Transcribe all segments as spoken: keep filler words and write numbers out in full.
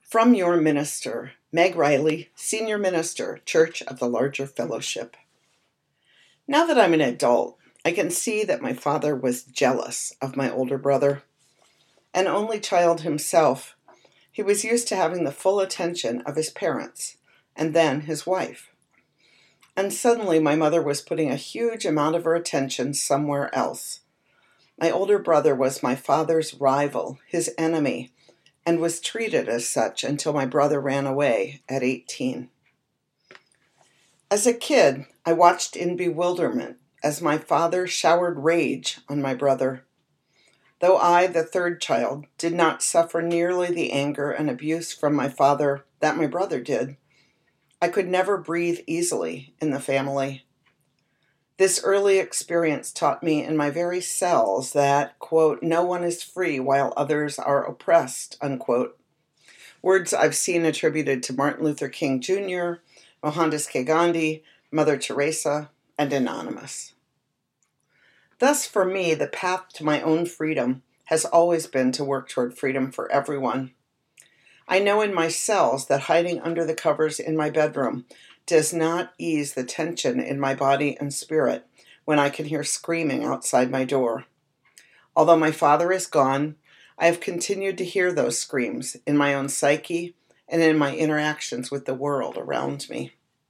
From your minister, Meg Riley, Senior Minister, Church of the Larger Fellowship. Now that I'm an adult, I can see that my father was jealous of my older brother. An only child himself, he was used to having the full attention of his parents, and then his wife. And suddenly my mother was putting a huge amount of her attention somewhere else. My older brother was my father's rival, his enemy, and was treated as such until my brother ran away at eighteen. As a kid, I watched in bewilderment as my father showered rage on my brother. Though I, the third child, did not suffer nearly the anger and abuse from my father that my brother did, I could never breathe easily in the family. This early experience taught me in my very cells that, quote, no one is free while others are oppressed, unquote. Words I've seen attributed to Martin Luther King Junior, Mohandas K. Gandhi, Mother Teresa, and Anonymous. Thus, for me, the path to my own freedom has always been to work toward freedom for everyone. I know in my cells that hiding under the covers in my bedroom does not ease the tension in my body and spirit when I can hear screaming outside my door. Although my father is gone, I have continued to hear those screams in my own psyche and in my interactions with the world around me.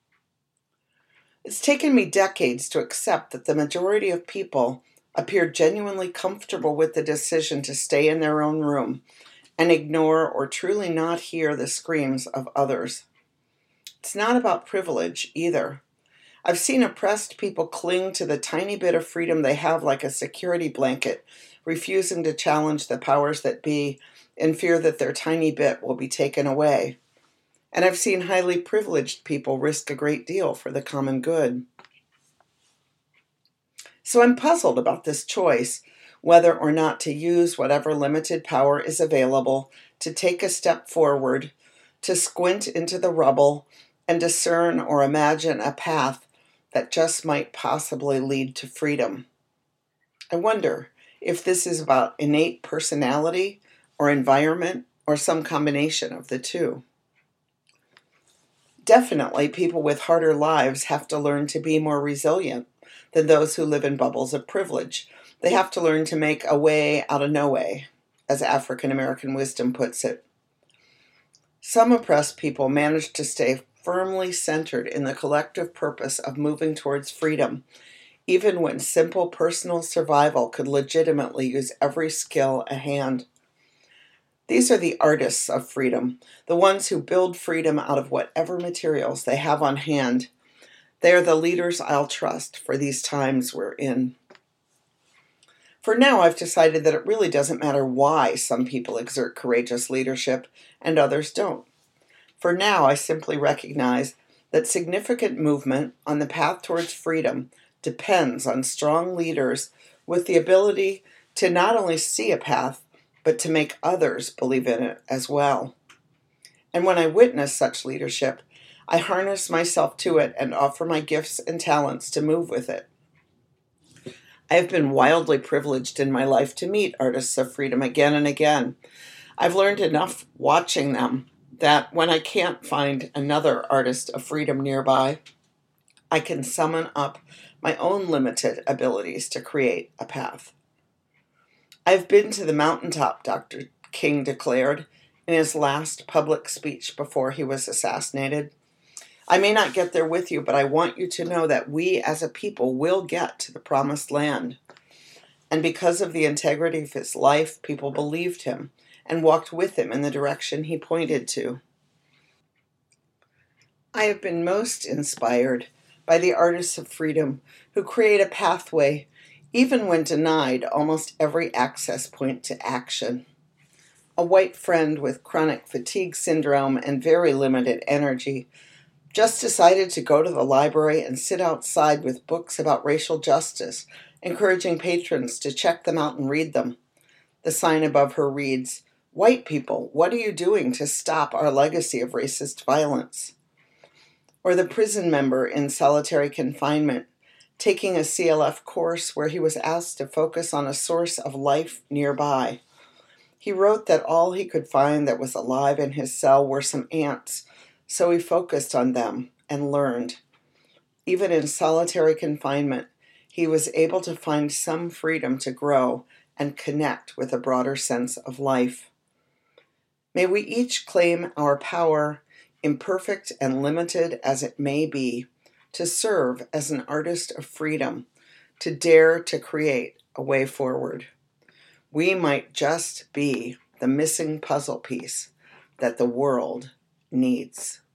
It's taken me decades to accept that the majority of people appear genuinely comfortable with the decision to stay in their own room and ignore or truly not hear the screams of others. It's not about privilege either. I've seen oppressed people cling to the tiny bit of freedom they have like a security blanket, refusing to challenge the powers that be in fear that their tiny bit will be taken away. And I've seen highly privileged people risk a great deal for the common good. So I'm puzzled about this choice, whether or not to use whatever limited power is available to take a step forward, to squint into the rubble, and discern or imagine a path that just might possibly lead to freedom. I wonder if this is about innate personality or environment or some combination of the two. Definitely, people with harder lives have to learn to be more resilient than those who live in bubbles of privilege. They have to learn to make a way out of no way, as African American wisdom puts it. Some oppressed people manage to stay firmly centered in the collective purpose of moving towards freedom, even when simple personal survival could legitimately use every skill at hand. These are the artists of freedom, the ones who build freedom out of whatever materials they have on hand. They are the leaders I'll trust for these times we're in. For now, I've decided that it really doesn't matter why some people exert courageous leadership and others don't. For now, I simply recognize that significant movement on the path towards freedom depends on strong leaders with the ability to not only see a path, but to make others believe in it as well. And when I witness such leadership, I harness myself to it and offer my gifts and talents to move with it. I have been wildly privileged in my life to meet artists of freedom again and again. I've learned enough watching them that when I can't find another artist of freedom nearby, I can summon up my own limited abilities to create a path. I've been to the mountaintop, Doctor King declared in his last public speech before he was assassinated. I may not get there with you, but I want you to know that we as a people will get to the promised land. And because of the integrity of his life, people believed him and walked with him in the direction he pointed to. I have been most inspired by the artists of freedom who create a pathway even when denied almost every access point to action. A white friend with chronic fatigue syndrome and very limited energy just decided to go to the library and sit outside with books about racial justice, encouraging patrons to check them out and read them. The sign above her reads, "White people, what are you doing to stop our legacy of racist violence?" Or the prison member in solitary confinement taking a C L F course where he was asked to focus on a source of life nearby. He wrote that all he could find that was alive in his cell were some ants, so he focused on them and learned. Even in solitary confinement, he was able to find some freedom to grow and connect with a broader sense of life. May we each claim our power, imperfect and limited as it may be, to serve as an artist of freedom, to dare to create a way forward. We might just be the missing puzzle piece that the world needs.